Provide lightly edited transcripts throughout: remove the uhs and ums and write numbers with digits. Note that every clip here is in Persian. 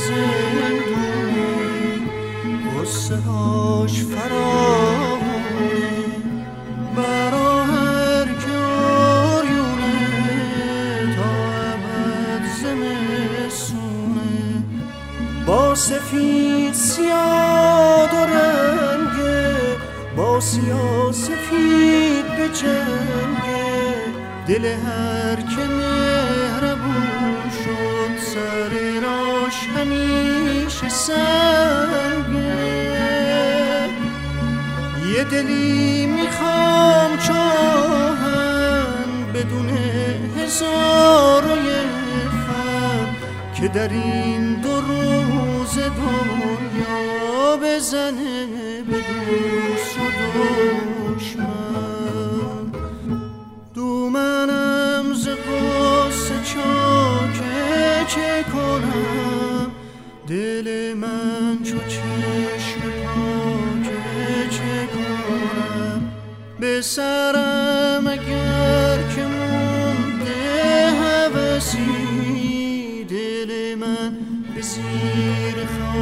زندونه غصه هاش فراوونه برا هر که آریونه تا ابد زمستونه با سفید سیاه و رنگه با سیاه سفید به جنگه دل هر که مهربون شد سر راش همیشه سنگه یه دلی میخوام چاهن بدون هزار و یک فن که در این 2 روز دنیا بزنه به دوست و دشمن دومنم ز غصه چاکه چه کنم دل من چو چشم پاکه چه کنم به سرم اگر که مونده هوسی دل من به زیر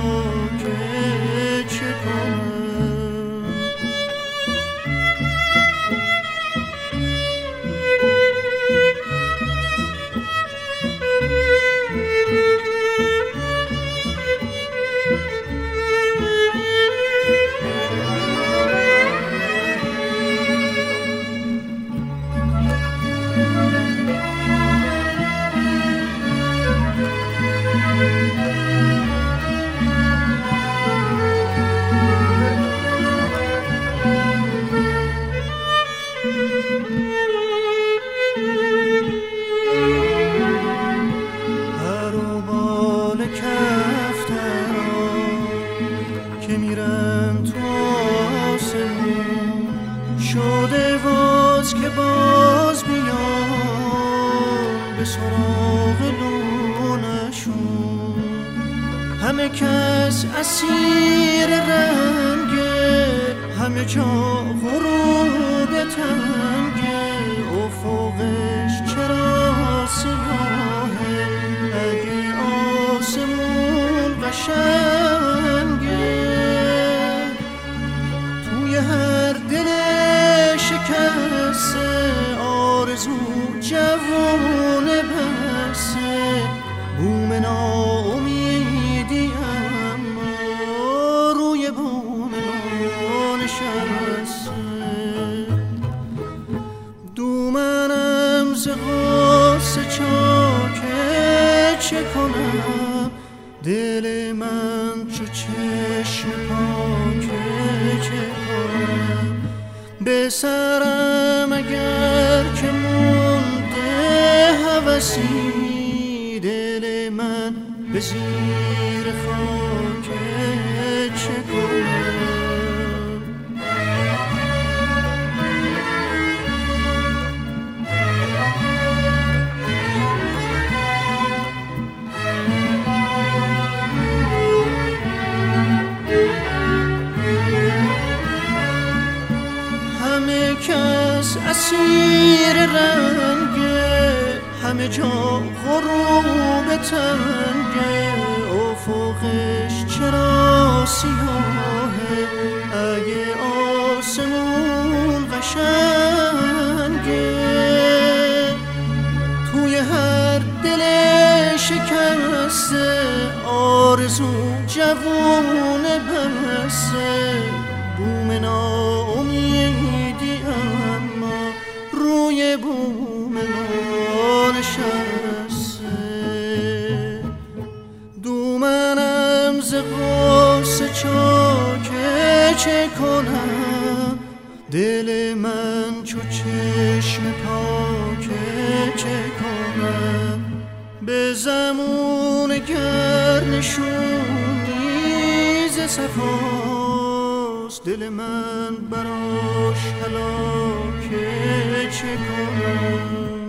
خاکه چه کنم که میرن تو آسمون شده واز که باز بیان به سراغ لونشون همه کس اسیر رنگه همه جا غروب تنگه افقش چرا سیاهه اگه آسمون قشنگه توی هر دل شکسته آرزو جوونه بسته بوم ناامیدی اما روی بوم ما نشسته دومنم ز غصه چاکه چه کنم دل من چو چشم پاکه چه کنم به سرم اگر که مونده هوسی دل من به زیر خاکه چه کنم کس اسیر رنگه همه جا غروب تنگه افقش چرا سیاهه اگه آسمون قشنگه توی هر دل شکسته آرزو جوونه بسته بوم ناامیدی اما روی بوم ما نشسته دومنم ز غصه چاکه چه کنم دل من چو چشم پاکه چه کنم به زمون گر نشونی ز صفاست دل من براش هلاکه چه کنم